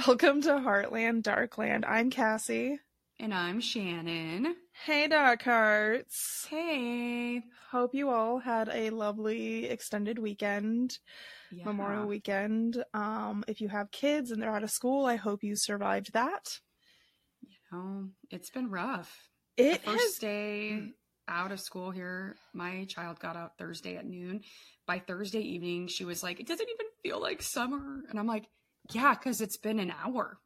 Welcome to Heartland Darkland. I'm Cassie. And I'm Shannon. Hey, Dark Hearts. Hey. Hope you all had a lovely extended weekend, Memorial weekend. If you have kids and they're out of school, I hope you survived that. It's been rough. The first day out of school here, my child got out Thursday at noon. By Thursday evening, she was like, it doesn't even feel like summer. And I'm like, yeah, because it's been an hour.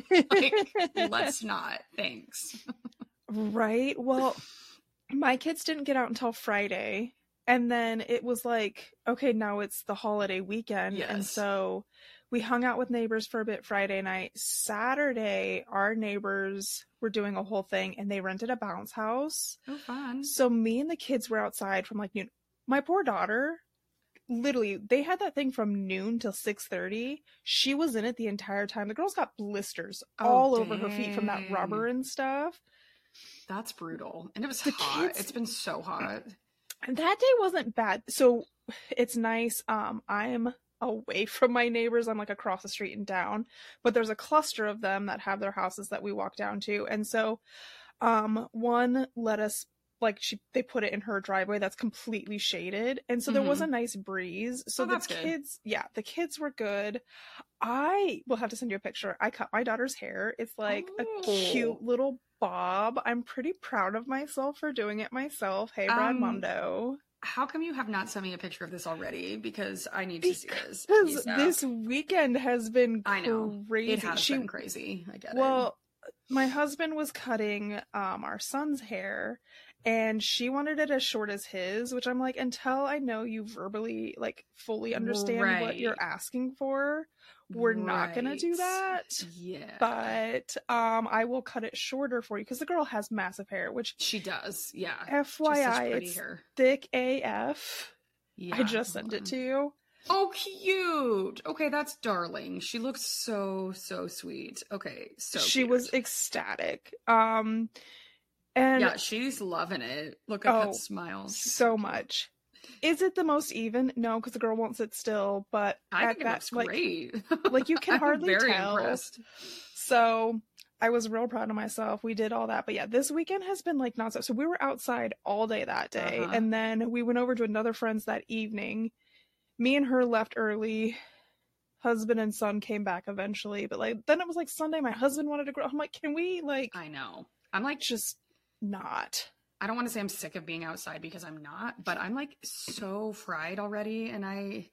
Let's not. Thanks. Right. Well, my kids didn't get out until Friday. And then it was like, okay, now it's the holiday weekend. Yes. And so we hung out with neighbors for a bit Friday night. Saturday, our neighbors were doing a whole thing and they rented a bounce house. Oh, fun. So me and the kids were outside from like noon. My poor daughter, literally, they had that thing from noon till 6:30. She was in it the entire time. The girl's got blisters all over her feet from that rubber and stuff. That's brutal. And it was hot. It's been so hot. And that day wasn't bad. So it's nice. I'm away from my neighbors. I'm like across the street and down. But there's a cluster of them that have their houses that we walk down to. And so one let us, they put it in her driveway that's completely shaded. And so there was a nice breeze. So the kids, the kids were good. I will have to send you a picture. I cut my daughter's hair. It's like a cute little bob. I'm pretty proud of myself for doing it myself. Hey, Brad Mondo. How come you have not sent me a picture of this already? Because I need to see this. Because this weekend has been crazy. I know. It has been crazy. I get it. Well, my husband was cutting our son's hair, and she wanted it as short as his, which I'm like, until I know you verbally, fully understand what you're asking for, we're not going to do that. Yeah. But I will cut it shorter for you, because the girl has massive hair, which... She does, yeah. FYI, it's hair. Thick AF. Yeah, I just sent it to you. Oh, cute. Okay, that's darling. She looks so sweet. Okay, so she cute. Was ecstatic. And yeah, she's loving it. Look at that smile. So much. Is it the most even? No, because the girl won't sit still. But I think it looks great. You can hardly very tell. Impressed. So I was real proud of myself. We did all that. But yeah, this weekend has been nonstop. So we were outside all day that day, and then we went over to another friend's that evening. Me and her left early. Husband and son came back eventually, but then it was Sunday. My husband wanted to go. I'm like, can we I know. I'm just not. I don't want to say I'm sick of being outside, because I'm not, but I'm so fried already. And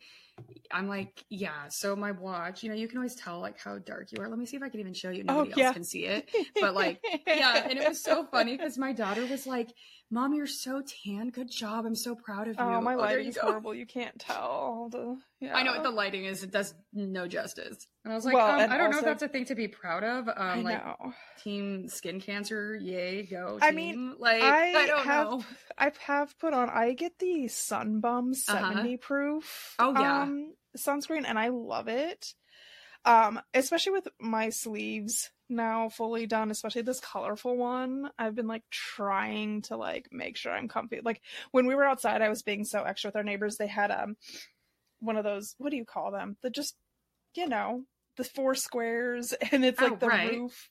I'm like, yeah. So my watch, you can always tell how dark you are. Let me see if I can even show you. Nobody else can see it. But yeah. And it was so funny because my daughter was like, Mom, you're so tan. Good job. I'm so proud of you. Oh, my lighting's horrible. You can't tell. I know what the lighting is. It does no justice. And I was like, I don't know if that's a thing to be proud of. I know. Team skin cancer. Yay, go team. I mean, I don't know. I have put on, I get the Sunbum 70 proof. Oh, yeah. Sunscreen, and I love it. Especially with my sleeves now fully done, especially this colorful one. I've been trying to make sure I'm comfy. When we were outside, I was being so extra with our neighbors. They had one of those, what do you call them? The just, the 4 squares, and it's the roof,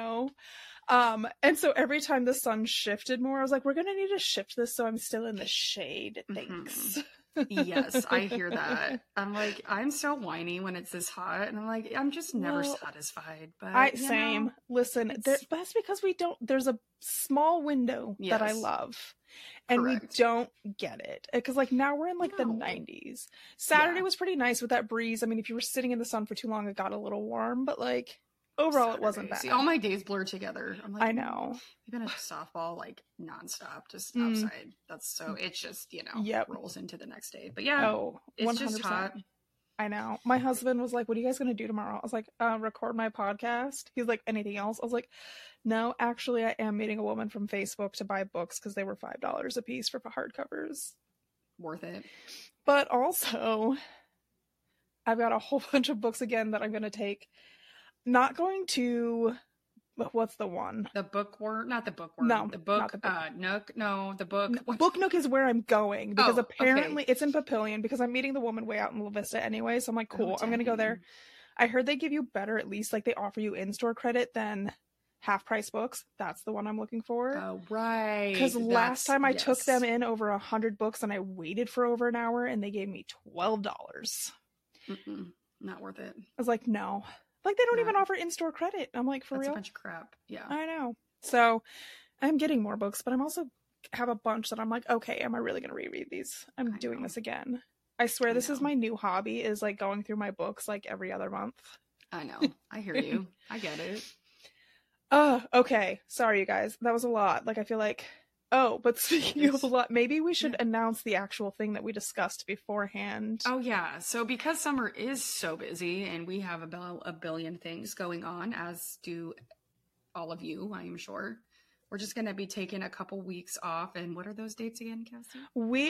and so every time the sun shifted more, I was like, we're gonna need to shift this so I'm still in the shade. Thanks. Yes, I hear that. I'm like, I'm so whiny when it's this hot, and I'm like, I'm just never satisfied. But same. Listen, that's because there's a small window that I love, and we don't get it, because now we're in the 90s. Saturday was pretty nice with that breeze. I mean, if you were sitting in the sun for too long, it got a little warm, but overall, it wasn't bad. See, all my days blur together. I'm like, I know. We've been at softball nonstop, just outside. That's so, it's just, rolls into the next day. But yeah, it's 100%. Just hot. I know. My husband was like, what are you guys going to do tomorrow? I was like, record my podcast. He's like, anything else? I was like, no, actually, I am meeting a woman from Facebook to buy books, because they were $5 a piece for hardcovers. Worth it. But also, I've got a whole bunch of books again that I'm going to take. Not going to, what's the one? The bookworm, not the bookworm. No, the book, Nook. No, the book. Book Nook is where I'm going, because apparently it's in Papillion, because I'm meeting the woman way out in La Vista anyway. So I'm like, cool, I'm going to go there. I heard they give you better, at least like they offer you in-store credit than half price books. That's the one I'm looking for. Oh, right. Because last time I took them yes. in over 100 books and I waited for over an hour and they gave me $12. Not worth it. I was like, no. Like they don't No. even offer in-store credit. I'm like, for That's real? a bunch of crap. Yeah. I know. So I'm getting more books, but I'm also have a bunch that I'm like, okay, am I really going to reread these? I'm doing this again. I swear this is my new hobby, is like going through my books like every other month. I know. I hear you. I get it. Okay. Sorry, you guys. That was a lot. Like, I feel like, but speaking of a lot, maybe we should announce the actual thing that we discussed beforehand. Oh, yeah. So because summer is so busy and we have about a billion things going on, as do all of you, I am sure. We're just going to be taking a couple weeks off. And what are those dates again, Cassie?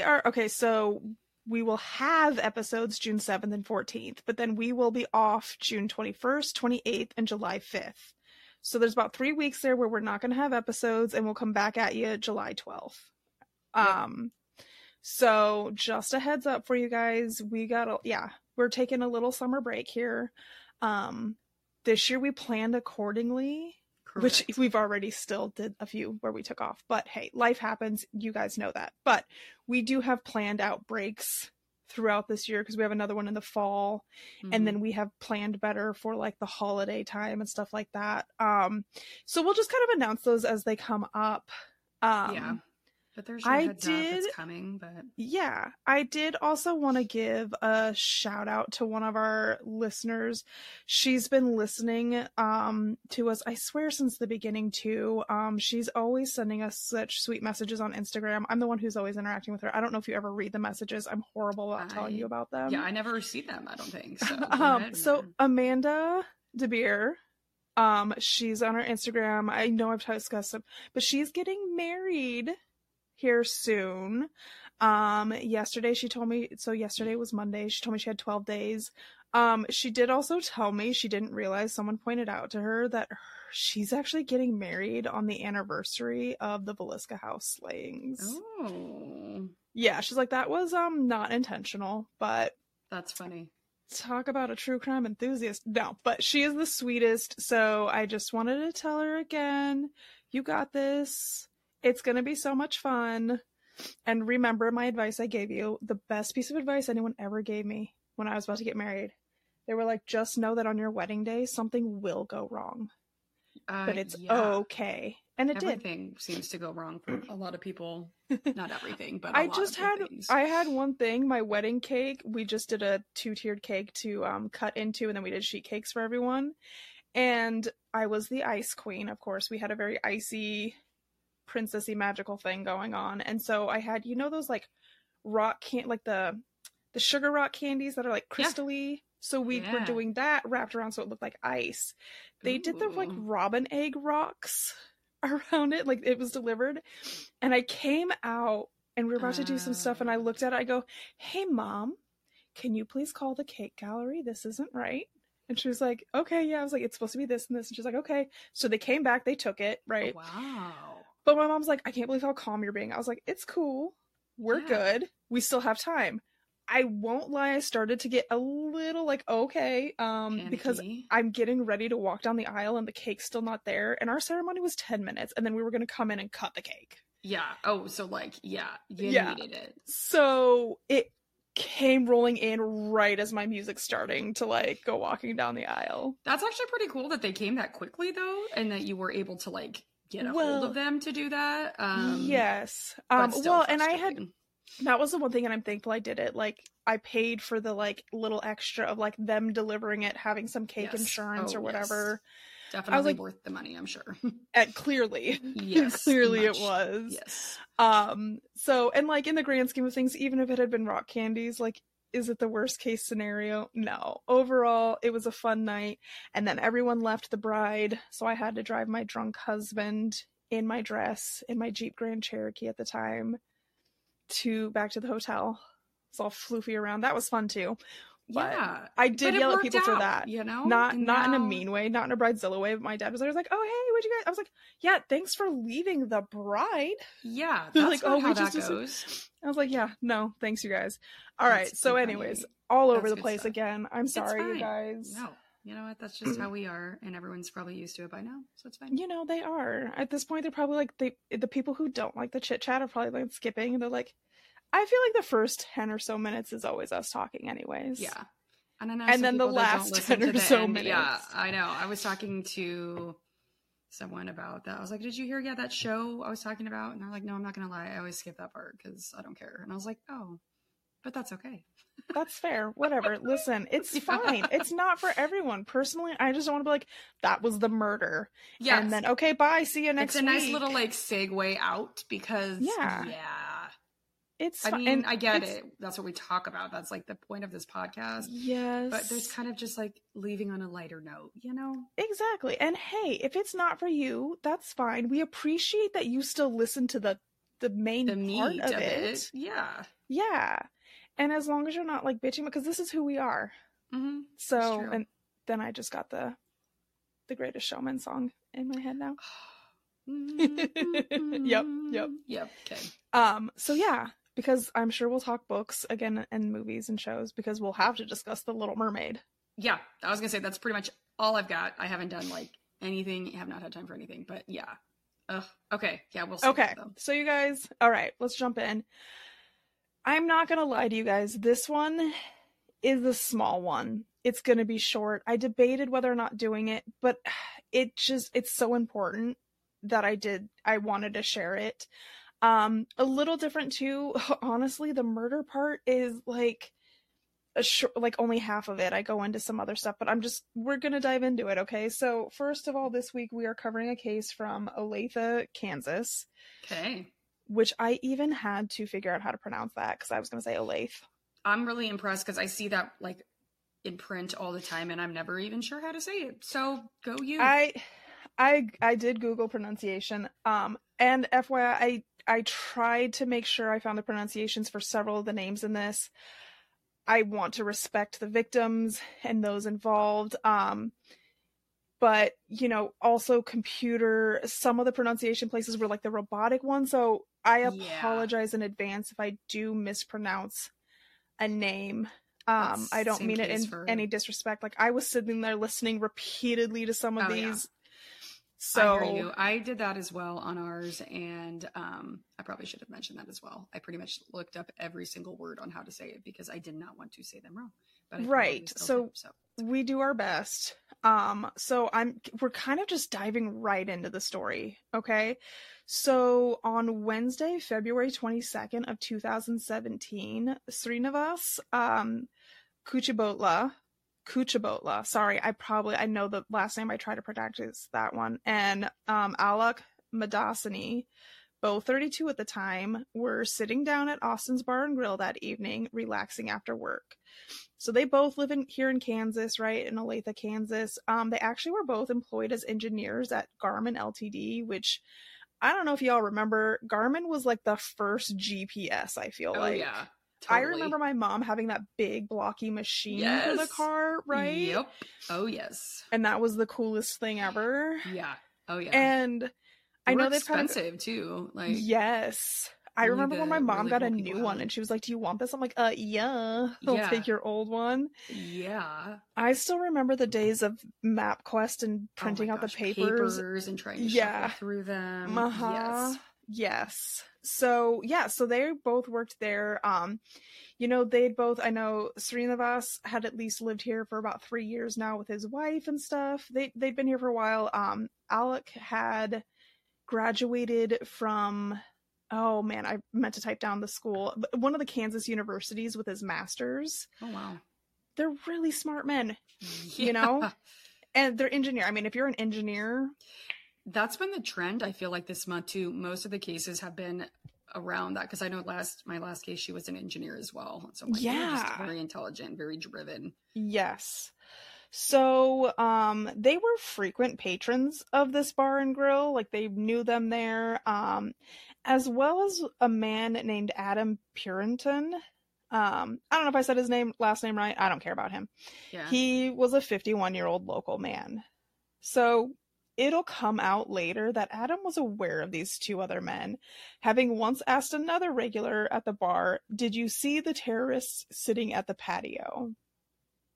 So we will have episodes June 7th and 14th, but then we will be off June 21st, 28th, and July 5th. So there's about 3 weeks there where we're not going to have episodes, and we'll come back at you July 12th. Yep. So just a heads up for you guys. We're taking a little summer break here. This year we planned accordingly. Correct. Which we've already still did a few where we took off. But hey, life happens. You guys know that. But we do have planned out breaks throughout this year because we have another one in the fall. And then we have planned better for like the holiday time and stuff like that. So we'll just kind of announce those as they come up. But there's your heads up it's coming. But yeah, I did also want to give a shout out to one of our listeners. She's been listening to us, I swear, since the beginning too. She's always sending us such sweet messages on Instagram. I'm the one who's always interacting with her. I don't know if you ever read the messages. I'm horrible about telling you about them. Yeah, I never received them, I don't think. So Amanda DeBeer, she's on her Instagram. I know I've discussed them, but she's getting married here soon. Yesterday she told me, so yesterday was Monday, she told me she had 12 days. She did also tell me she didn't realize, someone pointed out to her that she's actually getting married on the anniversary of the Villisca House slayings. Oh. Yeah, she's like, that was not intentional, but that's funny. Talk about a true crime enthusiast. No, but she is the sweetest, so I just wanted to tell her again, you got this. It's going to be so much fun. And remember my advice I gave you, the best piece of advice anyone ever gave me when I was about to get married. They were like, just know that on your wedding day, something will go wrong. But it's okay. And everything seems to go wrong for a lot of people. Not everything, but I had one thing, my wedding cake. We just did a 2-tiered cake to cut into, and then we did sheet cakes for everyone. And I was the ice queen, of course. We had a very icy, princessy, magical thing going on. And so I had, those like like the sugar rock candies that are like crystally. So we were doing that wrapped around so it looked like ice. They did the like robin egg rocks around it, like it was delivered. And I came out and we were about to do some stuff, and I looked at it, I go, hey Mom, can you please call the cake gallery? This isn't right. And she was like, okay, yeah. I was like, it's supposed to be this and this. And she's like, okay. So they came back, they took it, right? Oh, wow. But my mom's like, I can't believe how calm you're being. I was like, it's cool. We're good. We still have time. I won't lie, I started to get a little like, okay, because I'm getting ready to walk down the aisle and the cake's still not there. And our ceremony was 10 minutes, and then we were going to come in and cut the cake. Yeah. Oh, so like, you needed it. So it came rolling in right as my music's starting to like go walking down the aisle. That's actually pretty cool that they came that quickly though, and that you were able to like get a hold of them to do that. Yes. And I had, that was the one thing, and I'm thankful I did it. Like, I paid for the like little extra of like them delivering it, having some cake insurance or whatever. Yes. Definitely like, worth the money, I'm sure. Clearly. Yes. Clearly it was. Yes. So, and like in the grand scheme of things, even if it had been rock candies, like, is it the worst case scenario? No. Overall, it was a fun night. And then everyone left the bride, so I had to drive my drunk husband in my dress, in my Jeep Grand Cherokee at the time, back to the hotel. It's all floofy around. That was fun too. But I did yell at people for that. Not in a mean way, not in a bridezilla way, but my dad was there, like, oh hey, what'd you guys? I was like, yeah, thanks for leaving the bride. Yeah, that's like, how that goes. I was like, yeah, no, thanks you guys. All right, so anyways, all over the place again. I'm sorry, you guys. You know what? That's just how we are, and everyone's probably used to it by now, so it's fine. You know, they are. At this point, they're probably like, the people who don't like the chit chat are probably like skipping, and they're like, I feel like the first 10 or so minutes is always us talking anyways. Yeah. And I know and then the last 10 or so minutes. Yeah, I know. I was talking to someone about that. I was like, did you hear that show I was talking about? And they're like, no, I'm not going to lie. I always skip that part because I don't care. And I was like, oh, but that's okay. That's fair. Whatever. Listen, it's fine. It's not for everyone. Personally, I just don't want to be like, that was the murder. Yeah. And then, okay, bye. See you next week. It's a nice little like segue out because yeah. It's I mean, I get it. That's what we talk about. That's like the point of this podcast. Yes. But there's kind of just like leaving on a lighter note, you know? Exactly. And hey, if it's not for you, that's fine. We appreciate that you still listen to the main part of it. Yeah. Yeah. And as long as you're not like bitching, because this is who we are. Mm-hmm. So, and then I just got the Greatest Showman song in my head now. Yep. Okay. So yeah, because I'm sure we'll talk books again and movies and shows because we'll have to discuss The Little Mermaid. Yeah, I was gonna say that's pretty much all I've got. I haven't done like anything. I have not had time for anything, but yeah. Okay. Yeah, we'll see. Okay. So you guys, all right, let's jump in. I'm not gonna lie to you guys. This one is a small one. It's gonna be short. I debated whether or not doing it, but it's so important that I wanted to share it. A little different too. Honestly, the murder part is like only half of it. I go into some other stuff, but we're gonna dive into it. Okay. So first of all, this week we are covering a case from Olathe, Kansas. Okay. Which I even had to figure out how to pronounce that because I was gonna say Olathe. I'm really impressed because I see that like in print all the time, and I'm never even sure how to say it. So go you. I did Google pronunciation. And FYI, I tried to make sure I found the pronunciations for several of the names in this. I want to respect the victims and those involved. But, you know, also some of the pronunciation places were like the robotic one. So I apologize in advance if I do mispronounce a name. I don't mean it in any disrespect. Like I was sitting there listening repeatedly to some of these. Yeah. So I hear you. I did that as well on ours, and I probably should have mentioned that as well. I pretty much looked up every single word on how to say it because I did not want to say them wrong. But right. So we do our best. So we're kind of just diving right into the story. Okay. So on Wednesday, February 22nd of 2017, Srinivas, Kuchibhotla. Sorry, I know the last name. I try to pronounce that one. And Alok Madasani, both 32 at the time, were sitting down at Austin's Bar and Grill that evening, relaxing after work. So they both live here in Kansas, right? In Olathe, Kansas. They actually were both employed as engineers at Garmin Ltd., which I don't know if y'all remember. Garmin was like the first GPS, I feel like. Yeah. Totally. I remember my mom having that big blocky machine for the car, right? Yep. Oh, yes. And that was the coolest thing ever. Yeah. Oh, yeah. And I know they've expensive too. Like, yes. I remember when my mom got a new one and she was like, do you want this? I'm like, yeah, I'll take your old one. Yeah. I still remember the days of MapQuest and printing out the papers and trying to shuffle through them. Yes. So they both worked there. You know, I know Srinivas had at least lived here for about 3 years now with his wife and stuff. They'd been here for a while. Alec had graduated from, oh man, I meant to type down the school, one of the Kansas universities with his master's. Oh wow. They're really smart men, you know? And they're engineer. I mean, if you're an engineer, that's been the trend, I feel like, this month too. Most of the cases have been around that because I know my last case, she was an engineer as well. So I'm like, just very intelligent, very driven. Yes. So they were frequent patrons of this bar and grill. Like they knew them there, as well as a man named Adam Purinton. I don't know if I said his last name right. I don't care about him. Yeah. He was a 51-year-old local man. So it'll come out later that Adam was aware of these two other men, having once asked another regular at the bar, "Did you see the terrorists sitting at the patio?"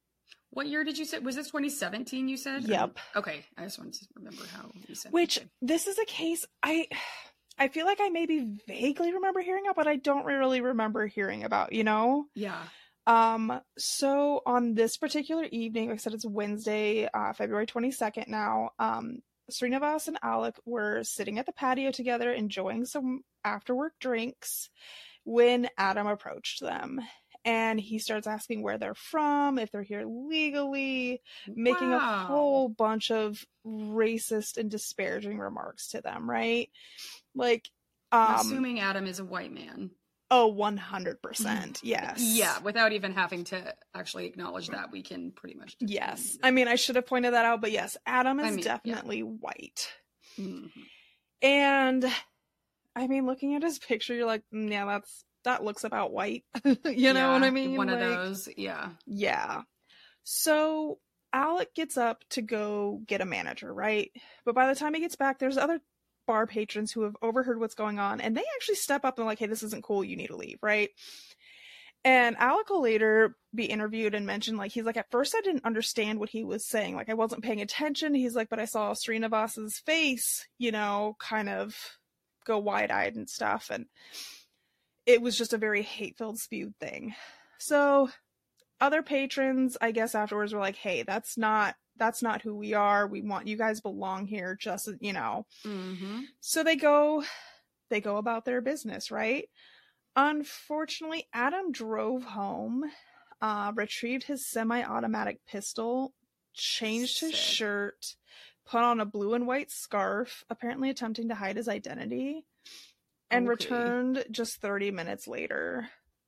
What year did you say? Was this 2017 you said? Yep. Okay. I just wanted to remember how you said. Which, okay. This is a case I feel like I maybe vaguely remember hearing about, but I don't really remember hearing about, you know? Yeah. So on this particular evening, like I said, it's Wednesday, February 22nd now, Srinivas and Alec were sitting at the patio together enjoying some after work drinks when Adam approached them. And he starts asking where they're from, if they're here legally, making a whole bunch of racist and disparaging remarks to them, right? Like, I'm assuming Adam is a white man. Oh, 100%. Yes. Yeah, without even having to actually acknowledge that, we can pretty much. Yes. I mean, I should have pointed that out, but yes, Adam is definitely white. Mm-hmm. And I mean, looking at his picture, you're like, yeah, that looks about white. You know what I mean? One of those, yeah. Yeah. So Alec gets up to go get a manager, right? But by the time he gets back, there's other bar patrons who have overheard what's going on, and they actually step up and like, hey, this isn't cool, you need to leave, right? And Alec will later be interviewed and mention, like, he's like, at first I didn't understand what he was saying, like I wasn't paying attention. He's like, but I saw Srinivas's face, you know, kind of go wide-eyed and stuff, and it was just a very hate-filled, spewed thing. So other patrons, I guess afterwards, were like, hey, that's not who we are. We want, you guys belong here, just, you know. Mm-hmm. So they go about their business, right? Unfortunately, Adam drove home, retrieved his semi-automatic pistol, changed his shirt, put on a blue and white scarf, apparently attempting to hide his identity, and returned just 30 minutes later.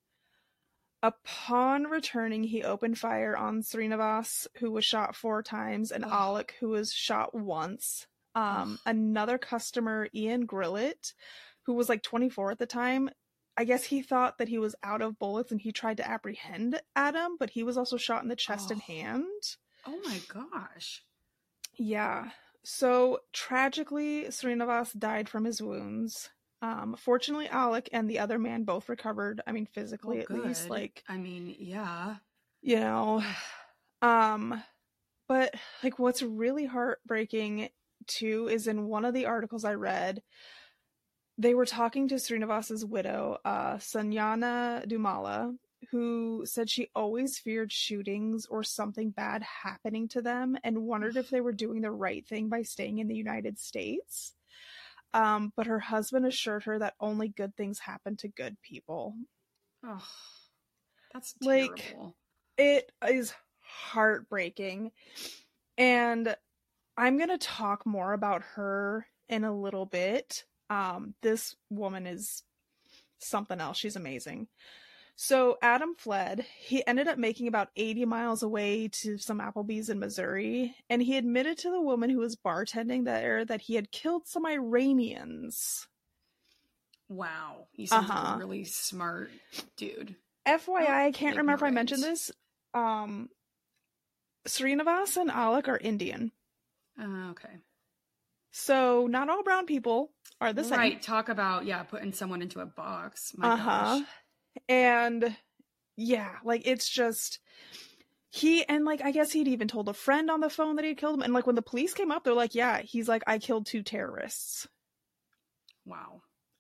Upon returning, he opened fire on Srinivas, who was shot 4 times, and Alec, who was shot once. Another customer, Ian Grillett, who was like 24 at the time, I guess he thought that he was out of bullets and he tried to apprehend Adam, but he was also shot in the chest and hand. Oh my gosh. Yeah. So tragically, Srinivas died from his wounds. Fortunately, Alec and the other man both recovered. I mean, physically at least. Like, I mean, yeah. You know. But like, what's really heartbreaking too is in one of the articles I read, they were talking to Srinivas's widow, Sanjana Dumala, who said she always feared shootings or something bad happening to them and wondered if they were doing the right thing by staying in the United States. But her husband assured her that only good things happen to good people. Oh, that's terrible. Like, it is heartbreaking. And I'm going to talk more about her in a little bit. This woman is something else. She's amazing. So Adam fled. He ended up making about 80 miles away to some Applebee's in Missouri, and he admitted to the woman who was bartending there that he had killed some Iranians. Wow. He sounds like a really smart dude. FYI, I can't remember if I mentioned this. Srinivas and Alec are Indian. Okay. So not all brown people are the same. Right. Talk about, putting someone into a box. My gosh. And yeah, like, it's just, I guess he'd even told a friend on the phone that he killed him. And like, when the police came up, they're like, yeah, he's like, I killed 2 terrorists. Wow.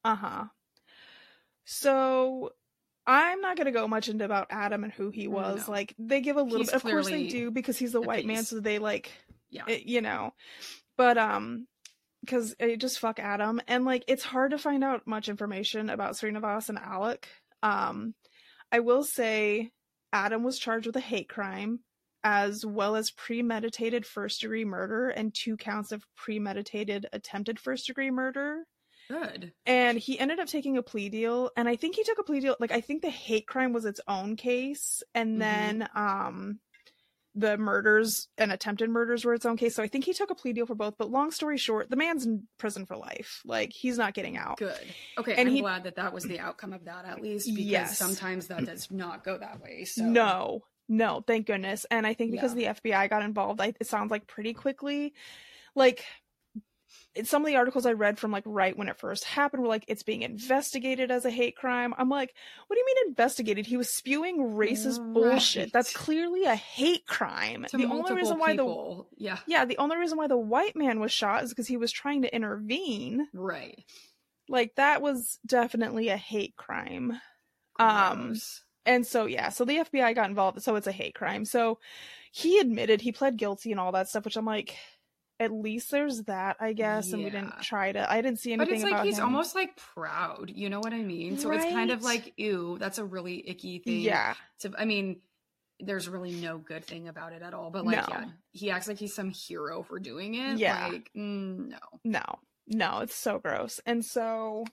So I'm not going to go much into about Adam and who he was. No. Like, they give a little bit, of course they do, because he's a white man. So they you know, but, because just fuck Adam. And like, it's hard to find out much information about Srinivas and Alec. I will say Adam was charged with a hate crime, as well as premeditated first-degree murder and 2 counts of premeditated attempted first-degree murder. Good. And he ended up taking a plea deal, and I think he took a plea deal, like, I think the hate crime was its own case, and then the murders and attempted murders were its own case. So I think he took a plea deal for both. But long story short, the man's in prison for life. Like, he's not getting out. Good. Okay. And I'm glad that was the outcome of that, at least, because sometimes that does not go that way. So No, thank goodness. And I think because the FBI got involved, it sounds like pretty quickly. Like, some of the articles I read from like right when it first happened were like, it's being investigated as a hate crime. I'm like, what do you mean investigated? He was spewing racist bullshit. That's clearly a hate crime. To the only reason why the only reason why the white man was shot is because he was trying to intervene. Right. Like, that was definitely a hate crime. Gross. And so, yeah, so the FBI got involved, so it's a hate crime. So he admitted, he pled guilty and all that stuff, which I'm like, at least there's that, I guess. And we didn't I didn't see anything about him. But it's like, he's almost like proud, you know what I mean? So it's kind of like, ew, that's a really icky thing. Yeah. I mean, there's really no good thing about it at all. But like, yeah, he acts like he's some hero for doing it. Yeah. Like, no. No, it's so gross. And so,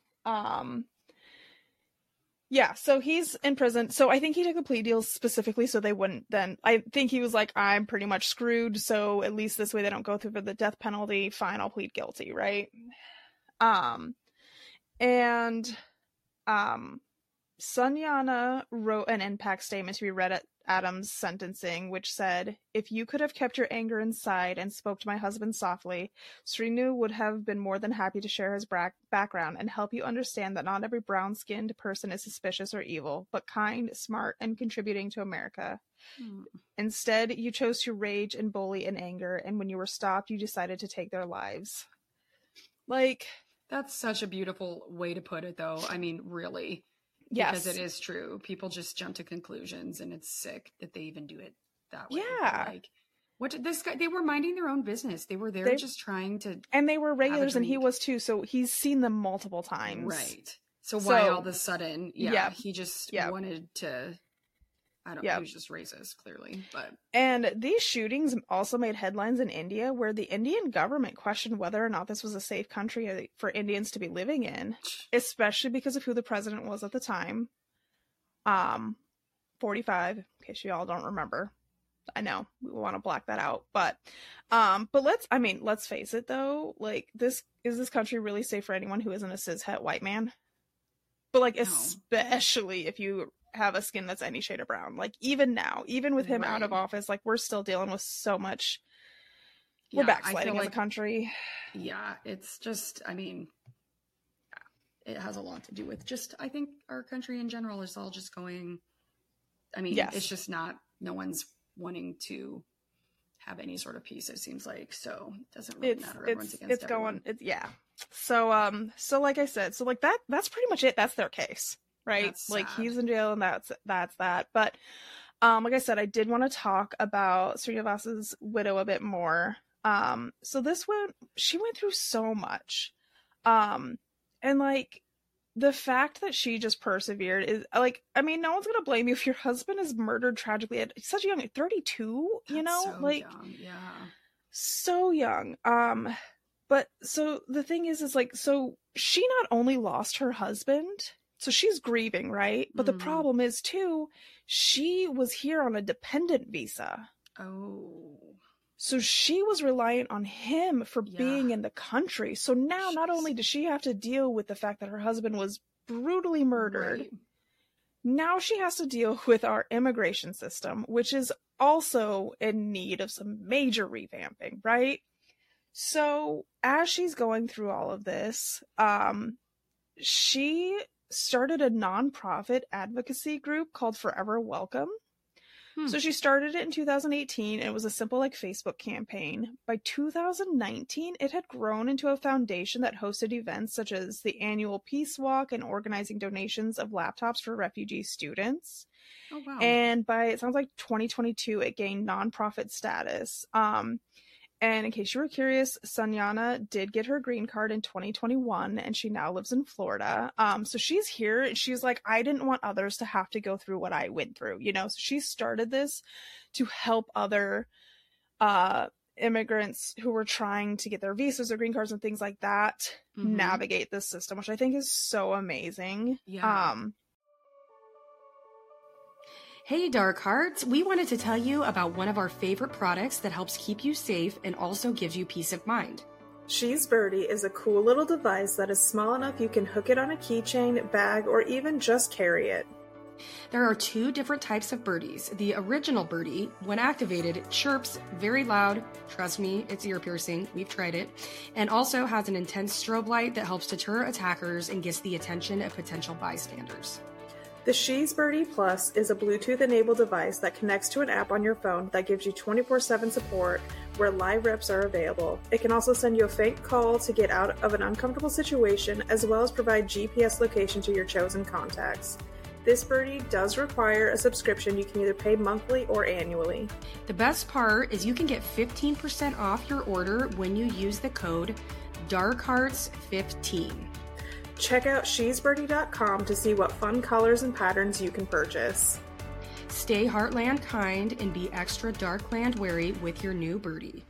yeah, so he's in prison. So I think he took a plea deal specifically so they wouldn't then. I think he was like, I'm pretty much screwed. So at least this way they don't go through for the death penalty. Fine, I'll plead guilty, right? Sunyana wrote an impact statement to be read at Adams' sentencing, which said, "If you could have kept your anger inside and spoke to my husband softly, Srinu would have been more than happy to share his background and help you understand that not every brown-skinned person is suspicious or evil, but kind, smart, and contributing to America. Instead, you chose to rage and bully in anger, and when you were stopped, you decided to take their lives." Like, that's such a beautiful way to put it, though. I mean, really. Yes. Because it is true. People just jump to conclusions, and it's sick that they even do it that way. Yeah. Like, what did this guy, they were minding their own business. They were there just trying to. And they were regulars, and he was too. So he's seen them multiple times. Right. So why all of a sudden, he just wanted to, I don't know, he was just racist, clearly. But and these shootings also made headlines in India, where the Indian government questioned whether or not this was a safe country for Indians to be living in, especially because of who the president was at the time. 45, in case you all don't remember. I know we want to black that out, but let's face it though, like, this country really safe for anyone who isn't a cishet white man? But like, especially if you have a skin that's any shade of brown. Like, even now, even with him out of office, like, we're still dealing with so much. We're backsliding as a country. Yeah, it's just, I mean, it has a lot to do with just, I think our country in general is all just going, I mean, it's just not, no one's wanting to have any sort of peace, it seems like. So it doesn't really matter. Everyone's against everyone. So like I said, so like that's pretty much it. That's their case. Right? Like, he's in jail, and that's that. But like I said, I did want to talk about Srinivas's widow a bit more. So she went through so much. And like, the fact that she just persevered is like, I mean, no one's gonna blame you if your husband is murdered tragically at such a young 32, you know? So like young. Yeah. So young. But so the thing is like, so she not only lost her husband, so she's grieving, right? But the problem is, too, she was here on a dependent visa. Oh. So she was reliant on him for being in the country. So now not only does she have to deal with the fact that her husband was brutally murdered, now she has to deal with our immigration system, which is also in need of some major revamping, right? So as she's going through all of this, she started a nonprofit advocacy group called Forever Welcome. So she started it in 2018. It was a simple like Facebook campaign. By 2019, it had grown into a foundation that hosted events such as the annual Peace Walk and organizing donations of laptops for refugee students. Oh, wow. And by, it sounds like 2022, it gained nonprofit status. And in case you were curious, Sunyana did get her green card in 2021, and she now lives in Florida. So she's here, and she's like, I didn't want others to have to go through what I went through, you know? So she started this to help other immigrants who were trying to get their visas or green cards and things like that navigate this system, which I think is so amazing. Yeah. Hey, Dark Hearts! We wanted to tell you about one of our favorite products that helps keep you safe and also gives you peace of mind. She's Birdie is a cool little device that is small enough you can hook it on a keychain, bag, or even just carry it. There are 2 different types of birdies. The original birdie, when activated, chirps very loud. Trust me, it's ear piercing. We've tried it. And also has an intense strobe light that helps deter attackers and gets the attention of potential bystanders. The Sheez Birdie Plus is a Bluetooth-enabled device that connects to an app on your phone that gives you 24/7 support where live reps are available. It can also send you a fake call to get out of an uncomfortable situation, as well as provide GPS location to your chosen contacts. This birdie does require a subscription. You can either pay monthly or annually. The best part is you can get 15% off your order when you use the code DARKHEARTS15. Check out sheezbirdie.com to see what fun colors and patterns you can purchase. Stay Heartland kind and be extra Darkland wary with your new birdie.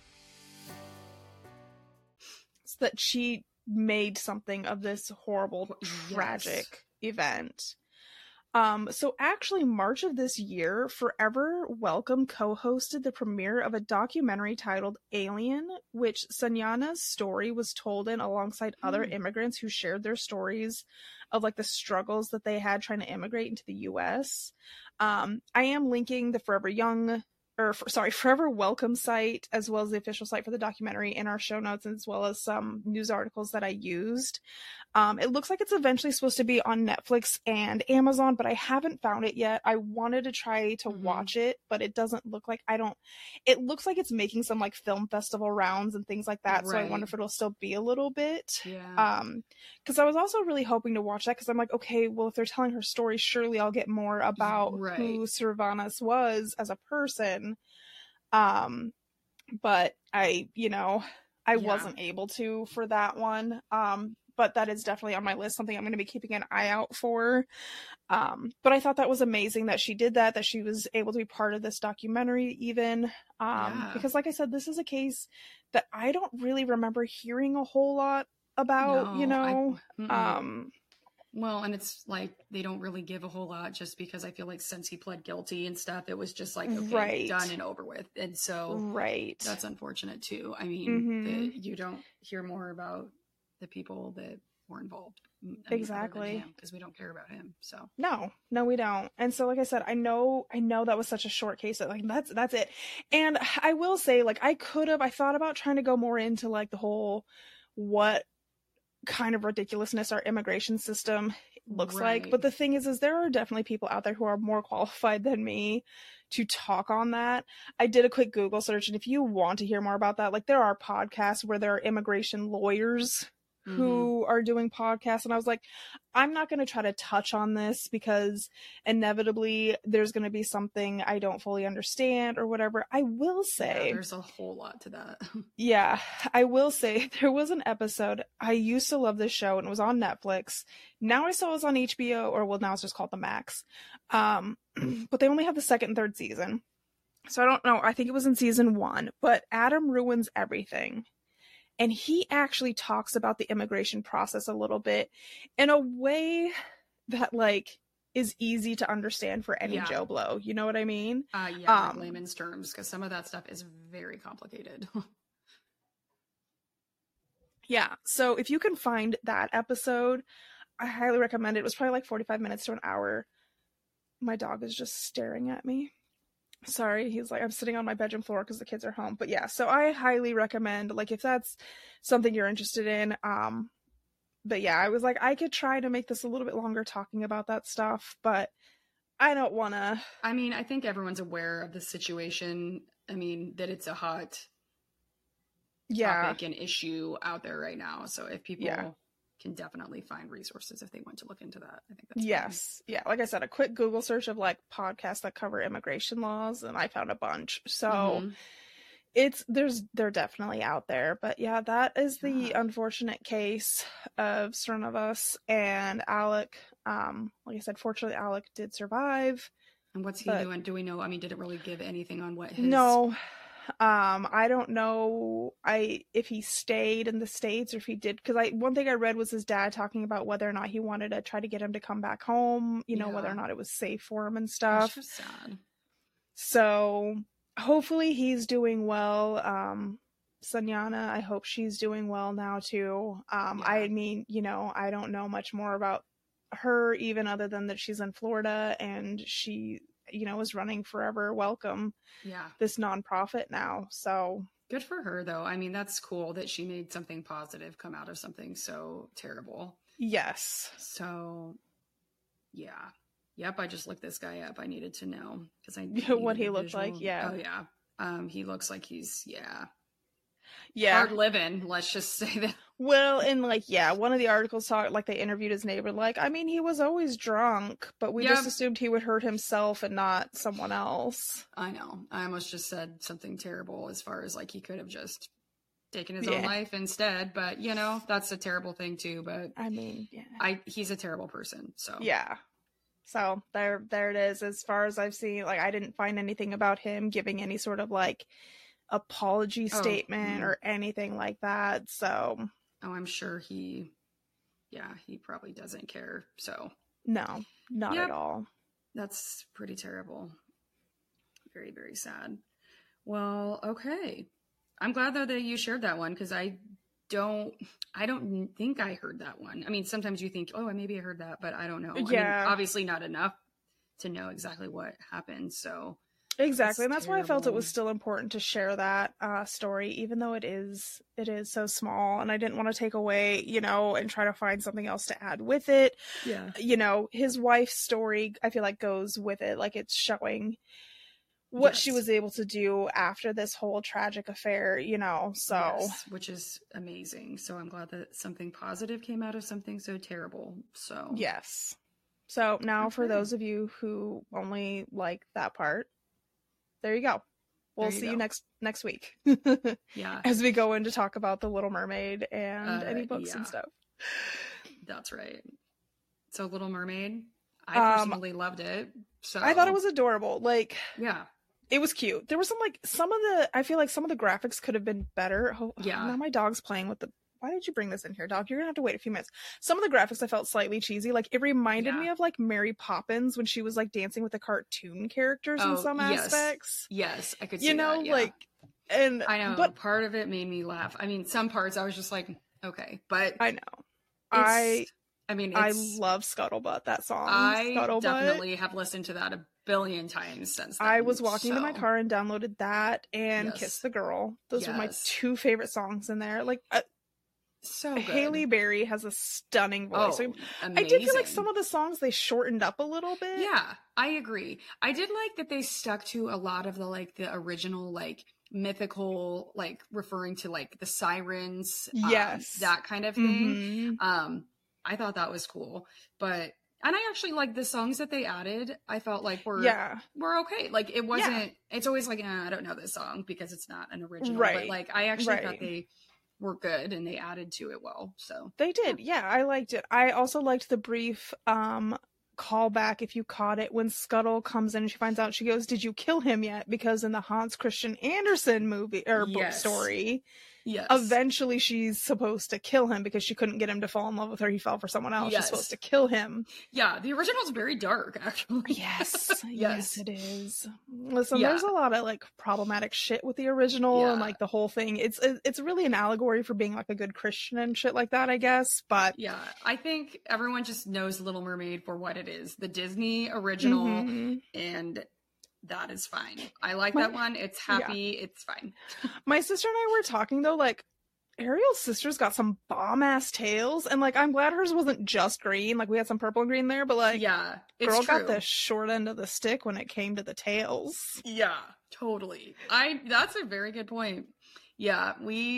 It's that she made something of this horrible, tragic event. So actually, March of this year, Forever Welcome co-hosted the premiere of a documentary titled Alien, which Sanjana's story was told in alongside other immigrants who shared their stories of like the struggles that they had trying to immigrate into the US. I am linking the Forever Welcome site, as well as the official site for the documentary in our show notes, as well as some news articles that I used. It looks like it's eventually supposed to be on Netflix and Amazon, but I haven't found it yet. I wanted to try to watch it, but it doesn't look like it looks like it's making some like film festival rounds and things like that. Right. So I wonder if it'll still be a little bit. Yeah. Because I was also really hoping to watch that because I'm like, okay, well, if they're telling her story, surely I'll get more about who Sirvanas was as a person. But I wasn't able to for that one. But that is definitely on my list, something I'm going to be keeping an eye out for. But I thought that was amazing that she did that she was able to be part of this documentary even. Because like I said, this is a case that I don't really remember hearing a whole lot about, Well, and it's like they don't really give a whole lot just because I feel like since he pled guilty and stuff, it was just like, okay, done and over with. And so that's unfortunate too. I mean, you don't hear more about the people that were involved. Exactly. Because we don't care about him. So no, we don't. And so, like I said, I know that was such a short case that like, that's it. And I will say, like, I thought about trying to go more into like the whole, what kind of ridiculousness our immigration system looks like. But the thing is there are definitely people out there who are more qualified than me to talk on that. I did a quick Google search, and if you want to hear more about that, like there are podcasts where there are immigration lawyers who are doing podcasts, and I was like, I'm not going to try to touch on this because inevitably there's going to be something I don't fully understand or whatever. I will say there's a whole lot to that. Yeah, I will say there was an episode. I used to love this show and it was on Netflix. Now I saw it was on HBO, or well, now it's just called The Max. But they only have the second and third season. So I don't know. I think it was in season 1, but Adam Ruins Everything. And he actually talks about the immigration process a little bit in a way that like is easy to understand for any Joe Blow. You know what I mean? Like layman's terms, because some of that stuff is very complicated. Yeah. So if you can find that episode, I highly recommend it. It was probably like 45 minutes to an hour. My dog is just staring at me. Sorry, he's like, I'm sitting on my bedroom floor because the kids are home. But yeah, so I highly recommend, like, if that's something you're interested in. But yeah, I was like, I could try to make this a little bit longer talking about that stuff, but I don't want to. I mean, I think everyone's aware of the situation. I mean, that it's a hot topic and issue out there right now. So if people can definitely find resources if they want to look into that, I think that's fine. Yeah, like I said, a quick Google search of like podcasts that cover immigration laws, and I found a bunch. So they're definitely out there. But yeah, that is the unfortunate case of Sirvanas and Alec. Like I said, fortunately Alec did survive. And what's he doing? Do we know? I mean, did it really give anything on what his... No. I don't know if he stayed in the States or if he did, because one thing I read was his dad talking about whether or not he wanted to try to get him to come back home, whether or not it was safe for him and stuff. That's just sad. So hopefully he's doing well. Sanjana, I hope she's doing well now too. I mean, I don't know much more about her, even other than that she's in Florida and she, you know, is running Forever Welcome, this nonprofit now. So good for her, though. I mean, that's cool that she made something positive come out of something so terrible. Yes. So, yeah. Yep, I just looked this guy up. I needed to know because I what he looked like. Yeah. Oh yeah. He looks like he's yeah, hard living. Let's just say that. Well, and like, yeah, one of the articles talked, like, they interviewed his neighbor, like, I mean, he was always drunk, but we just assumed he would hurt himself and not someone else. I know. I almost just said something terrible as far as like he could have just taken his own life instead, but you know, that's a terrible thing too. But I mean, he's a terrible person. So yeah. So there it is. As far as I've seen, like, I didn't find anything about him giving any sort of like apology statement or anything like that. So I'm sure he probably doesn't care. So no, not at all. That's pretty terrible. Very, very sad. Well, okay. I'm glad though that you shared that one because I don't think I heard that one. I mean, sometimes you think, oh, maybe I heard that, but I don't know. Yeah. I mean, obviously not enough to know exactly what happened. So exactly. And that's why I felt it was still important to share that story, even though it is so small, and I didn't want to take away, you know, and try to find something else to add with it. Yeah. You know, his wife's story, I feel like, goes with it. Like, it's showing what she was able to do after this whole tragic affair, you know, so. Which is amazing. So I'm glad that something positive came out of something so terrible. So. Yes. So now for those of you who only like that part, there you go. We'll see you next week. Yeah. As we go in to talk about The Little Mermaid and any books and stuff. That's right. So Little Mermaid, I personally loved it. So I thought it was adorable. Like, yeah. It was cute. There was I feel like some of the graphics could have been better. Now my dog's playing with why did you bring this in here, dog? You're gonna have to wait a few minutes. Some of the graphics I felt slightly cheesy. Like, it reminded me of like Mary Poppins when she was like dancing with the cartoon characters in some aspects. Yes, I could see you know, that, yeah. Like, and I know, but part of it made me laugh. I mean, some parts I was just like, okay, but I know. I love Scuttlebutt, that song. Scuttlebutt. Definitely have listened to that a billion times since then. I was walking to my car and downloaded that and Kiss the Girl. Those were my two favorite songs in there. Like, so good. Halle Berry has a stunning voice. Amazing. I did feel like some of the songs they shortened up a little bit. Yeah, I agree. I did like that they stuck to a lot of the original mythical, referring to the sirens. Yes. That kind of thing. Mm-hmm. I thought that was cool. And I actually like the songs that they added. I felt like were okay. Like, it wasn't, it's always like, I don't know this song because it's not an original. Right. But I actually thought they were good and they added to it well. So they did. Yeah, I liked it. I also liked the brief callback, if you caught it, when Scuttle comes in and she finds out, she goes, "Did you kill him yet?" Because in the Hans Christian Andersen movie or book story, eventually she's supposed to kill him because she couldn't get him to fall in love with her. He fell for someone else. She's supposed to kill him. Yeah, the original is very dark, actually. Yes. Yes, it is. Listen, there's a lot of problematic shit with the original and the whole thing. It's really an allegory for being a good Christian and shit like that, I guess. But yeah, I think everyone just knows Little Mermaid for what it is, the Disney original, and that is fine. I like that one. It's happy. It's fine. My sister and I were talking though, Ariel's sister's got some bomb ass tails, and I'm glad hers wasn't just green. We had some purple and green there, but girl got the short end of the stick when it came to the tails. Yeah, totally. That's a very good point. Yeah,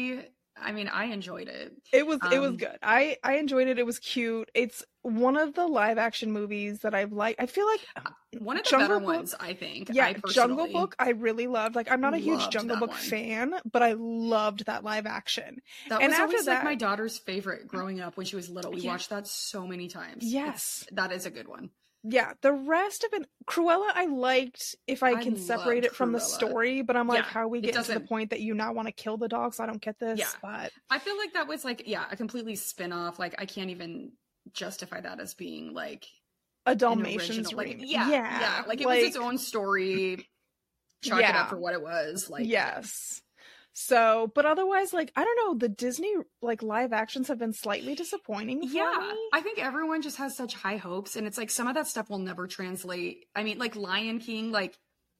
I enjoyed it. It was good. I enjoyed it. It was cute. It's one of the live action movies that I've liked. I feel like one of the better ones, I think. Yeah, Jungle Book I really loved. I'm not a huge Jungle Book fan, but I loved that live action. That was always my daughter's favorite growing up when she was little. We watched that so many times. Yes. That is a good one. Yeah, the rest of it, Cruella, I liked if I can separate it from the story, but I'm how we get to the point that you now want to kill the dogs. I don't get this. Yeah. But I feel like that was a completely spin-off. I can't even justify that as being a Dalmatians remake. Yeah. It was its own story. Chalk it up for what it was. Yes. So, but otherwise, like, I don't know, the Disney like live actions have been slightly disappointing for Yeah, me. I think everyone just has such high hopes, and it's like some of that stuff will never translate. I mean, like Lion King, like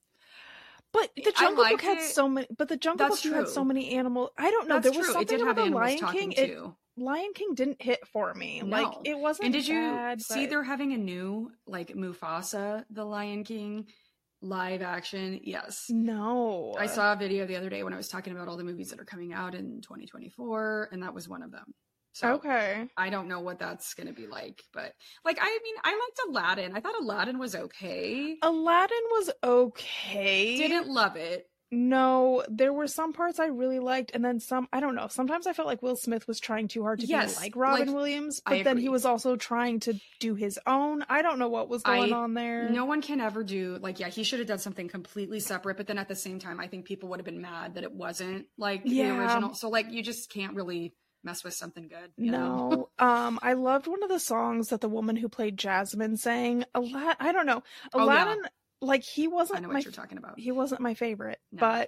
But the I Jungle Book liked had it. so many. But the Jungle That's Book, you had so true. many animals. I don't know. That's There was true. It something did about have the animals Lion talking King. too. Lion King didn't hit for me. Like No. it wasn't And did you bad. see But they're having a new like Mufasa, the Lion King live action? Yes. no. I saw a video the other day when I was talking about all the movies that are coming out in 2024, and that was one of them. So Okay. I don't know what that's going to be like, but like, I mean, I liked Aladdin. I thought Aladdin was okay. Aladdin was okay. Didn't love it. No, there were some parts I really liked, and then some, I don't know. Sometimes I felt like Will Smith was trying too hard to be Yes, like Robin like, Williams, I but then he agree. was also trying to do his own. I don't know what was going on there. No one can ever do like, yeah, he should have done something completely separate, but then at the same time, I think people would have been mad that it wasn't like the Yeah. original. So like, you just can't really mess with something good. You know? No. I loved one of the songs that the woman who played Jasmine sang. I don't know. Oh, yeah. Aladdin, like he I wasn't know my what you're talking about. he wasn't my favorite, No. but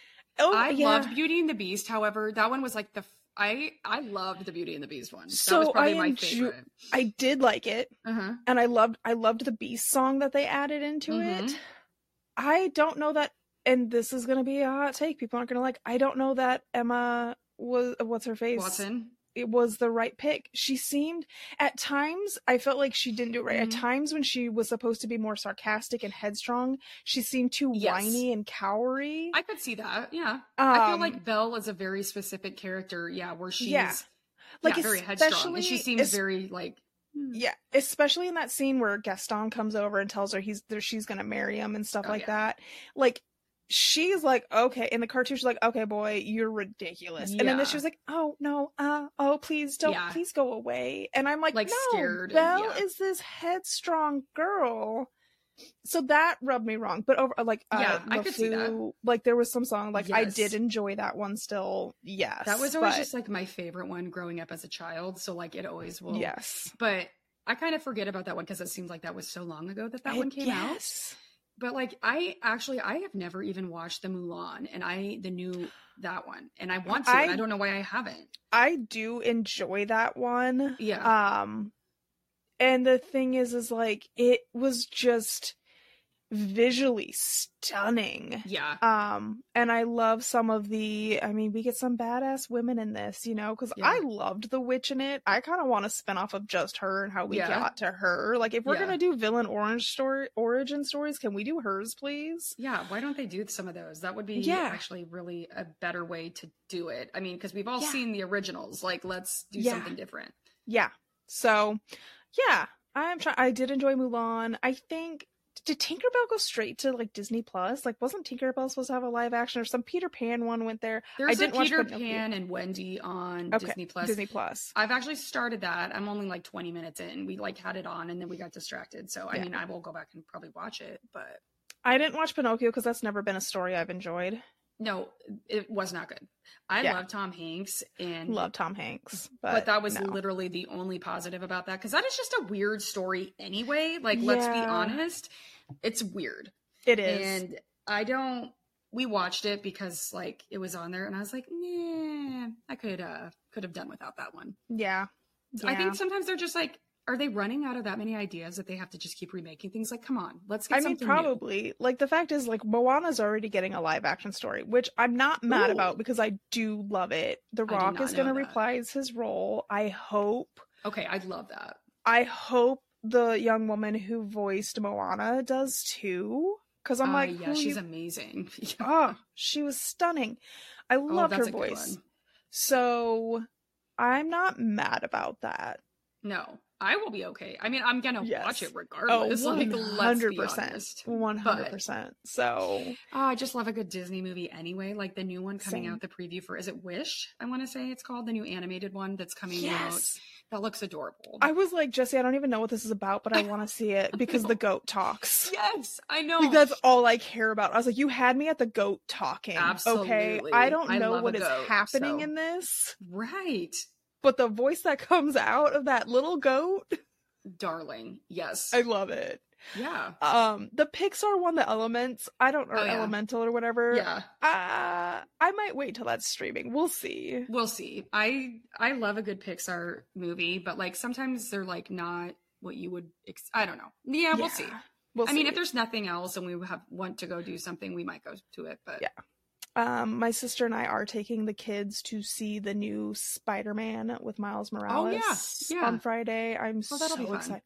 I yeah. loved Beauty and the Beast. However, that one was like I loved the Beauty and the Beast one. So that was probably I my favorite. I did like it, Uh-huh. and I loved the Beast song that they added into Mhm. it. I don't know that, and this is gonna be a hot take. People aren't gonna like. I don't know that Emma was what's her face. Watson. It was the right pick. She seemed at times, I felt like she didn't do it right. At Mhm. times when she was supposed to be more sarcastic and headstrong, she seemed too Yes. whiny and cowery. I could see that. Yeah. I feel Um, like Belle is a very specific character. Yeah, where she's Yeah. Like, very headstrong, and she especially- seems very like. Yeah, especially in that scene where Gaston comes over and tells her she's gonna marry him and stuff Oh, like yeah. that. Like, she's like, okay, in the cartoon, she's like, okay, boy, you're ridiculous. And then Yeah. this, she was like, oh no, oh please don't, Yeah. please go away. And I'm like, Like, no, scared and- Belle yeah. is this headstrong girl. So that rubbed me wrong. But over like Yeah, I could see that. LeFou, like there was some song like I Yes. did enjoy that one still. Yes. That was always but- just like my favorite one growing up as a child. So like it always will. yes. But I kind of forget about that one because it seems like that was so long ago that one came out. Yes. But like I have never even watched the Mulan and that one and I want to. And I don't know why I haven't. I do enjoy that one. Yeah. And the thing is like it was just visually stunning. Yeah. And I love some of we get some badass women in this, you know, because Yeah. I loved the witch in it. I kind of want to spin off of just her and how we Yeah. got to her. Like, if we're Yeah. gonna do villain origin stories, can we do hers, please? Yeah. Why don't they do some of those? That would be Yeah. actually really a better way to do it. I mean, because we've all Yeah. seen the originals. Like, let's do Yeah. something different. Yeah. So, yeah, I did enjoy Mulan. I think. Did Tinkerbell go straight to like Disney Plus? Like, wasn't Tinkerbell supposed to have a live action, or some Peter Pan one went there? There's didn't a watch Peter Pinocchio. Pan and Wendy on Okay, Disney Plus. Disney Plus. I've actually started that. I'm only like 20 minutes in. We like had it on and then we got distracted. So I Yeah. mean, I will go back and probably watch it, but I didn't watch Pinocchio because that's never been a story I've enjoyed. no, it was not good. I Yeah. love Tom Hanks and Love Tom Hanks, but that was no. literally the only positive about that because that is just a weird story anyway. Like, let's be Yeah. honest, it's weird. It is. And we watched it because like it was on there and I was like, nah, I could have done without that one. Yeah. I think sometimes they're just like, are they running out of that many ideas that they have to just keep remaking things? Like, come on, let's get something new. probably. Like, the fact is, like, Moana's already getting a live action story, which I'm not mad Ooh. about because I do love it. The did Rock not is going to know that. reprise his role. I hope Okay, I'd love that. the young woman who voiced Moana does too. Because I'm like, yeah, she's amazing. oh, she was stunning. I loved her that's a good voice. one. So I'm not mad about that. No, I will be okay. I mean, I'm gonna Yes. watch it regardless. Like, let's be honest. 100%. So I just love a good Disney movie anyway. Like the new one coming Same. out, the preview for, is it Wish? I want to say it's called, the new animated one that's coming out. yes. That looks adorable. I was like, Jesse, I don't even know what this is about, but I want to see it because the goat talks. Yes, I know. Like, that's all I care about. I was like, you had me at the goat talking. Okay, Absolutely. I don't I know love what a is goat, happening so. in this, Right. but the voice that comes out of that little goat, darling. Yes. I love it. Yeah. The Pixar one, The Elements, Elemental or whatever. Yeah. I might wait till that's streaming. We'll see. We'll see. I love a good Pixar movie, but like sometimes they're like not what you would I don't know. Yeah, we'll see. We'll I mean, see. if there's nothing else and we want to go do something, we might go to it, but yeah. My sister and I are taking the kids to see the new Spider-Man with Miles Morales on Friday. I'm so excited.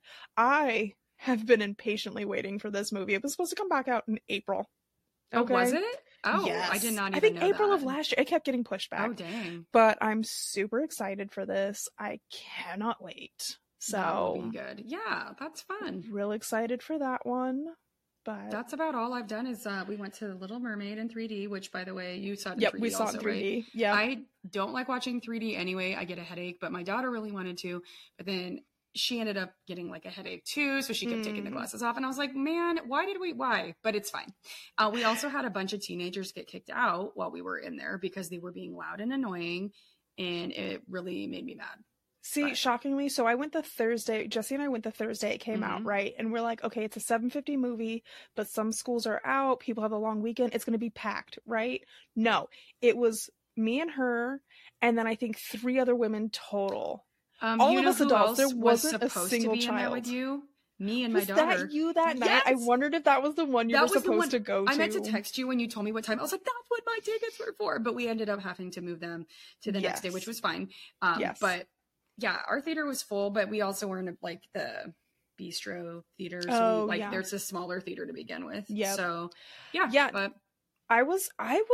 I have been impatiently waiting for this movie. It was supposed to come back out in April. Okay. Oh, was it? Oh, yes. I did not even know April that. of last year. It kept getting pushed back. Oh, dang. But I'm super excited for this. I cannot wait. So that'll be good. Yeah, that's fun. Real excited for that one. But that's about all I've done is we went to Little Mermaid in 3D, which by the way, you saw it in 3D. Yep, we saw it in 3D. Right? Yeah. I don't like watching 3D anyway. I get a headache, but my daughter really wanted to. But then she ended up getting like a headache too, so she kept taking the glasses off, and I was like, man, why? But it's fine. We also had a bunch of teenagers get kicked out while we were in there because they were being loud and annoying, and it really made me mad. See, shockingly, so I went the Thursday, Jesse and I went the Thursday it came out, right? And we're like, okay, it's a 7:50 movie, but some schools are out, people have a long weekend, it's going to be packed, right? No, it was me and her, and then I think 3 other women total. All of us adults, there wasn't a single child with you. Me and my daughter. Was that you that night? I wondered if that was the one you were supposed to go to. I meant to text you when you told me what time. I was like, that's what my tickets were for. But we ended up having to move them to the next day, which was fine. But yeah, our theater was full, but we also were in like the bistro theater. So there's a smaller theater to begin with. Yeah. So yeah. But I was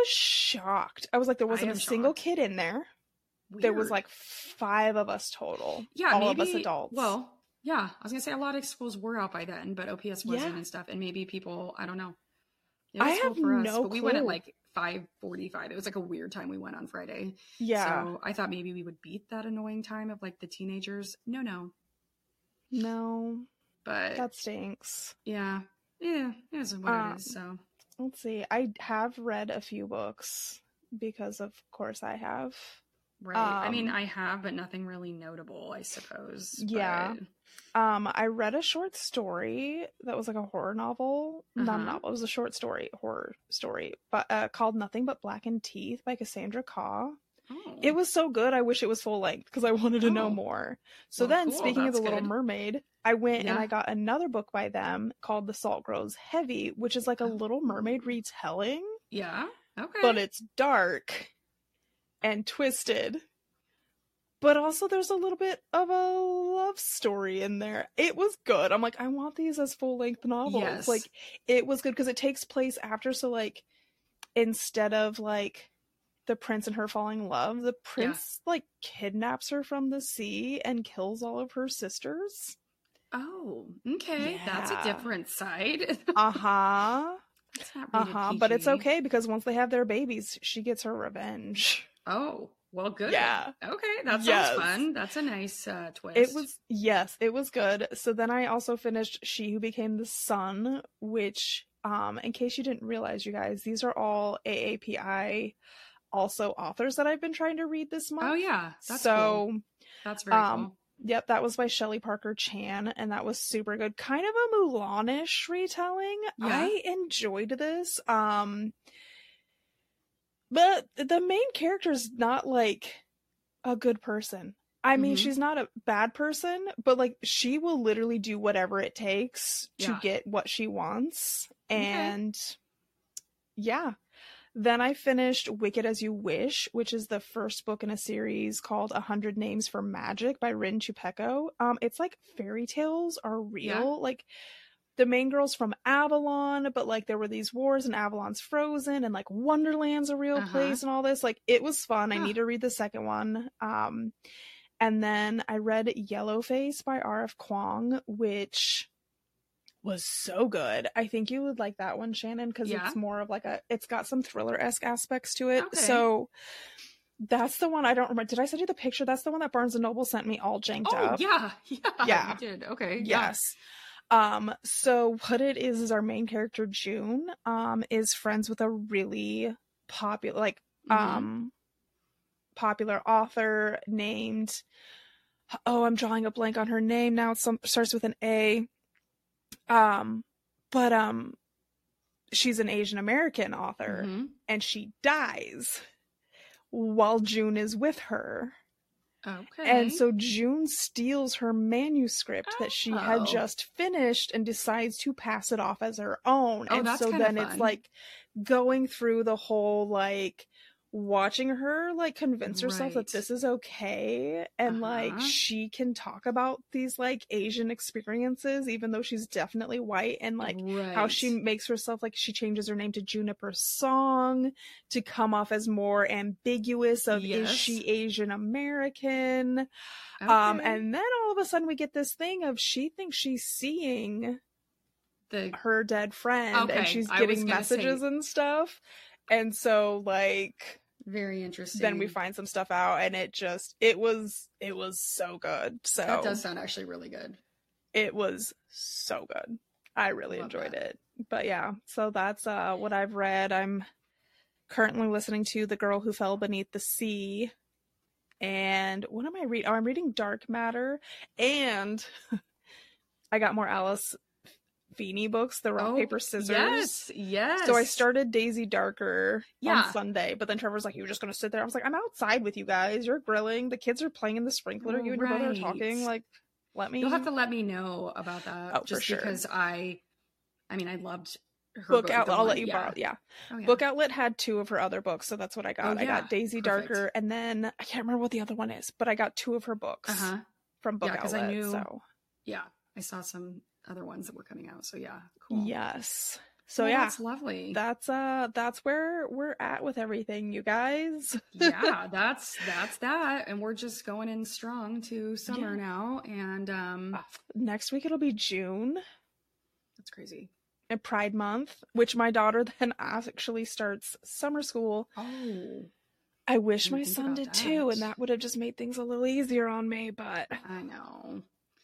shocked. I was like, there wasn't a single kid in there. Weird. There was like 5 of us total. Yeah, all of us adults. Well, yeah, I was gonna say a lot of schools were out by then, but OPS wasn't and stuff, and maybe people, I don't know. I have no clue. But we went at like 5:45. It was like a weird time we went on Friday. Yeah. So I thought maybe we would beat that annoying time of like the teenagers. No. But that stinks. Yeah. Yeah. It is what it is. So let's see. I have read a few books because of course I have. Right. I mean, I have, but nothing really notable, I suppose. Yeah. But... I read a short story that was like a horror novel. Not a novel. It was a short story, horror story, but called Nothing But Blackened Teeth by Cassandra Khaw. Oh. It was so good. I wish it was full length because I wanted to know more. So then, speaking of The Little Mermaid, I went and I got another book by them called The Salt Grows Heavy, which is like a Little Mermaid retelling. Yeah. Okay. But it's dark and twisted, but also there's a little bit of a love story in there. It was good. I'm like, I want these as full-length novels. Yes. Like, it was good because it takes place after, so like instead of like the prince and her falling in love, the prince like kidnaps her from the sea and kills all of her sisters. Oh, okay. That's a different side. But it's okay because once they have their babies, she gets her revenge. Oh, well, good. Yeah. Okay, that sounds fun. That's a nice twist. It was good. So then I also finished She Who Became the Sun, which, in case you didn't realize, you guys, these are all AAPI also authors that I've been trying to read this month. Oh, yeah. That's cool. That's very cool. Yep, that was by Shelley Parker Chan, and that was super good. Kind of a Mulan-ish retelling. Yeah. I enjoyed this. But the main character is not like a good person. I mean, she's not a bad person, but like she will literally do whatever it takes to get what she wants. And then I finished Wicked As You Wish, which is the first book in a series called 100 Names for Magic by Rin Chupeco. It's like fairy tales are real. Yeah. Like the main girl's from Avalon, but like there were these wars and Avalon's frozen and like Wonderland's a real place and all this. Like it was fun. I need to read the second one. And then I read Yellowface by R.F. Kuang, which was so good. I think you would like that one, Shannon, because it's more of like it's got some thriller-esque aspects to it. Okay. So that's the one. I don't remember. Did I send you the picture? That's the one that Barnes & Noble sent me all janked up. Yeah. You did. Okay. Yes. So what it is our main character, June, is friends with a really popular, popular author named, oh, I'm drawing a blank on her name now. It starts with an A. But she's an Asian American author, and she dies while June is with her. Okay. And so June steals her manuscript that she had just finished and decides to pass it off as her own. Oh, and that's so kinda then fun. it's like going through the whole like watching her like convince herself that Right. this is okay, and like she can talk about these like Asian experiences even though she's definitely white, and like how she Right. makes herself, like she changes her name to Juniper Song to come off as more ambiguous of is Yes. she Asian American. Okay. And then all of a sudden we get this thing of she thinks she's seeing her dead friend, Okay, and she's I was getting gonna messages say- and stuff. And so like Very interesting. then we find some stuff out, and it was so good. So That does sound actually really good. it was so good. I really Love enjoyed that. it. But yeah, so that's what I've read. I'm currently listening to The Girl Who Fell Beneath the Sea. And what am I reading? Oh, I'm reading Dark Matter. And I got more Alice Feeney books, the Rock, Paper, Scissors. Yes. So I started Daisy Darker Yeah. on Sunday, but then Trevor's like, "You're just gonna sit there." I was like, "I'm outside with you guys. You're grilling. The kids are playing in the sprinkler. You and your brother are Right. talking. Like, let me." You'll have to let me know about that. Oh, for just sure. because I loved her Book book. Outlet. the I'll one- let you borrow. Yeah. Oh, yeah. Book Outlet had 2 of her other books, so that's what I got. Oh, I got yeah. Daisy Perfect. Darker, and then I can't remember what the other one is, but I got 2 of her books from Book Yeah, 'cause Outlet. I knew- So Yeah. I saw some other ones that were coming out. So yeah, cool. yes. So Well, yeah, that's lovely. that's where we're at with everything, you guys. Yeah, that's that. And we're just going in strong to summer Yeah. now. And Next week it'll be June that's crazy. and Pride Month, which my daughter then actually starts summer school. Oh, I wish Didn't my think son about did too, and that. that would have just made things a little easier on me. But I know.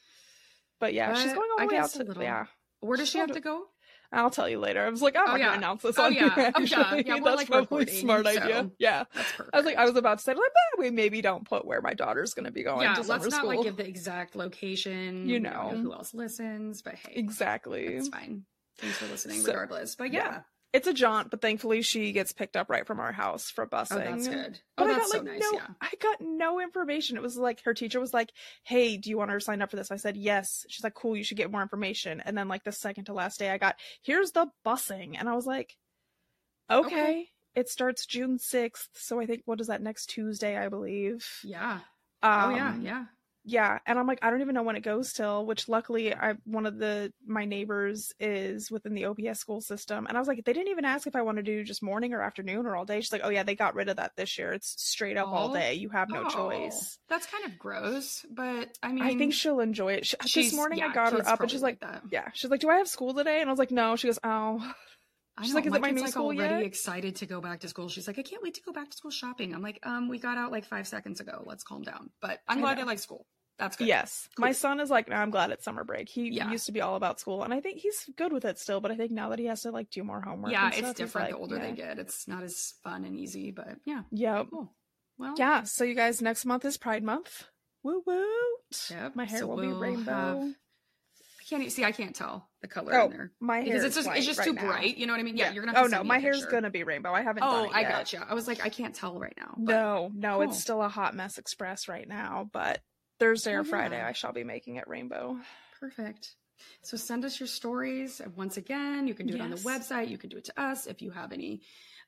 yeah, she's But going all I the way out guess to a little- yeah. Where does she She'll have do- to go? I'll tell you later. I was like, I'm not yeah. gonna announce this Oh, on yeah. here. Oh, yeah. Actually. Yeah, we're, That's like, probably a recording, smart idea. so Yeah. That's perfect. I was like, I was about to say, like, we maybe don't put where my daughter's gonna be going yeah, to summer let's not school. like give the exact location. You We don't know. who else listens, but hey, Exactly. it's fine. Thanks for listening, So, regardless. But yeah. yeah. It's a jaunt, but thankfully she gets picked up right from our house for busing. Oh, that's good. But Oh, I that's got so like nice. no, Yeah. I got no information. It was like her teacher was like, "Hey, do you want her to sign up for this?" I said yes. She's like, "Cool, you should get more information." And then like the second to last day, I got, "Here's the busing," and I was like, "Okay." It starts June 6th, so I think what is that, next Tuesday, I believe. Yeah. Um, Yeah. Yeah, and I'm like, I don't even know when it goes till, which luckily one of my neighbors is within the OPS school system, and I was like, they didn't even ask if I wanted to do just morning or afternoon or all day. She's like, "Oh yeah, they got rid of that this year. It's straight up all day. You have no choice." That's kind of gross, but I mean, I think she'll enjoy it. This morning I got her up and she's like, that. yeah, she's like, "Do I have school today?" And I was like, "No." She goes, "Oh." She's like, "Is it my new kid's, school already yet?" excited to go back to school. She's like, "I can't wait to go back to school shopping." I'm like, we got out like 5 seconds ago. Let's calm down. But I'm glad I like school. That's good. Yes. Cool. My son is like, "No, I'm glad it's summer break." He used to be all about school, and I think he's good with it still, but I think now that he has to like do more homework. Yeah, and it's stuff, different like, the older they get. It's not as fun and easy, but yeah. Yep. Cool. Well, yeah, so you guys, next month is Pride Month. Woo woo. Yep. My hair So will be we'll rainbow. I can't tell the color Oh, in there. my hair Because is it's just white too right now. bright. You know what I mean? Yeah, you're gonna have to send me my a hair's picture. gonna be rainbow. I haven't done it I yet. gotcha. I was like, I can't tell right now. But No, cool. it's still a hot mess express right now, but Thursday or Oh, Friday yeah. I shall be making it rainbow. Perfect. So send us your stories. Once again, you can do it on the Yes. website. You can do it to us. If you have any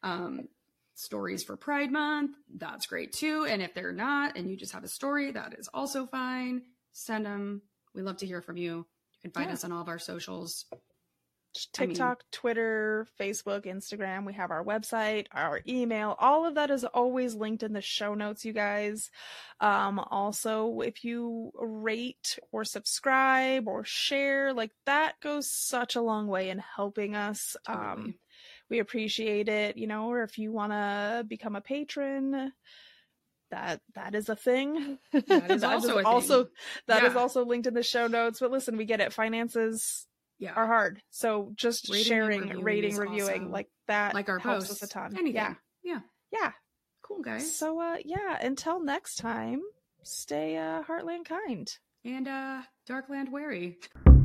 stories for Pride Month, that's great too. And if they're not, and you just have a story, that is also fine. Send them. We love to hear from you. You can find us on all of our socials. TikTok, Twitter, Facebook, Instagram. We have our website, our email. All of that is always linked in the show notes, you guys. Also, if you rate or subscribe or share, like that goes such a long way in helping us. Totally. We appreciate it, or if you want to become a patron, that is a thing. That is also a thing. That is Yeah. also linked in the show notes. But listen, we get it. Finances are hard. So just Rating and sharing, reviewing rating, is reviewing, awesome. like that Like our helps posts. us a ton. Anything. Yeah. Cool, guys. So until next time. stay Heartland kind. And Darkland wary.